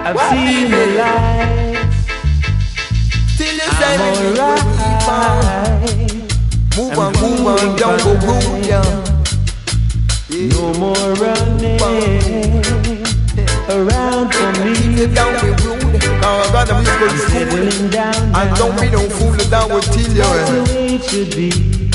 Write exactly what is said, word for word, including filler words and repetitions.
I've seen the light. Till you say I'm me alright. move on, move on, don't go round, yeah. No more running around for me. Keep it down, be rude. Now I got them, you go to school. Settling down, And don't be no fool, down with till you. that's the way it should be.